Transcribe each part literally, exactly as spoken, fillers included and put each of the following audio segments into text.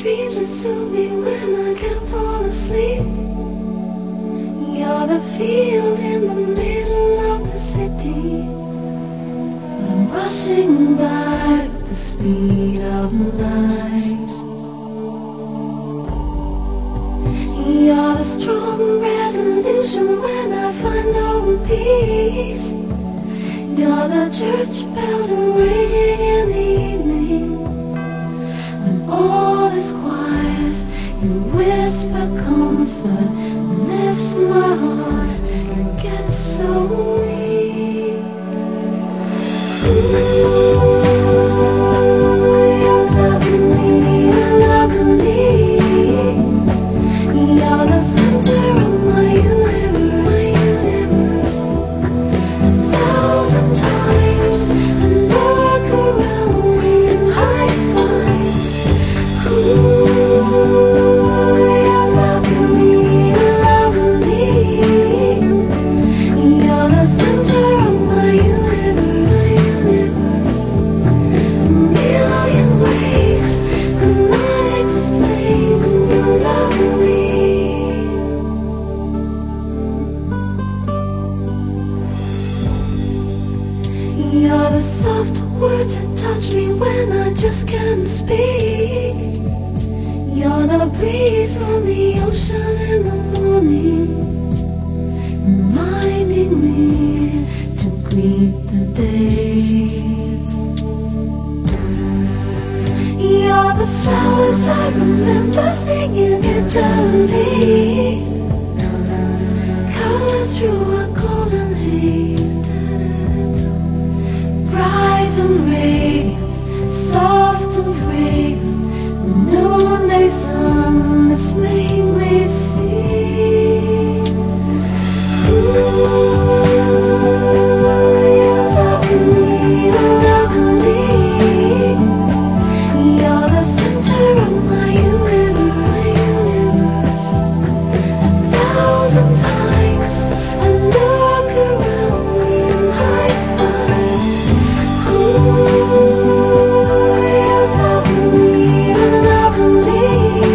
dreams that soothe me when I can't fall asleep. You're the field in the middle of the city. I'm rushing by at the speed of light. You're the strong resolution when I find no peace. You're the church bells ringing in the evening. When all is quiet, you whisper comfort and lifts my heart. It gets so weak. Ooh, you're lovely, lovely. You're the center of my universe, my universe. A thousand times I look around me and I find, ooh, you're lovely, lovely. You're the center of my universe, my universe. A million ways could not explain your lovely. You're the soft words that touch me when I just can't speak. You're the breeze on the ocean in the morning, reminding me to greet the day. You're the flowers I remember singing eternally, colors through a golden haze. Bright and radiant, soft and fragrant, the noonday sun that's made me see. Ooh, you're lovely, lovely. You're the center of my universe, universe. A thousand times I look around me and I find, ooh, you're lovely, lovely.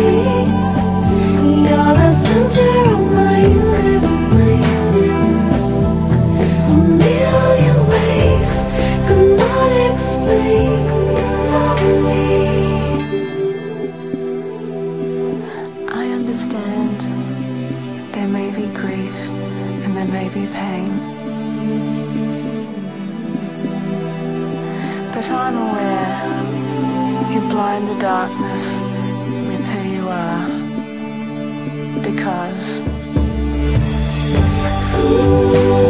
You're the center of my universe, my universe. A million ways could not explain your lovely. I understand there may be grief and there may be pain, but I'm aware you blind the darkness with who you are, because Ooh.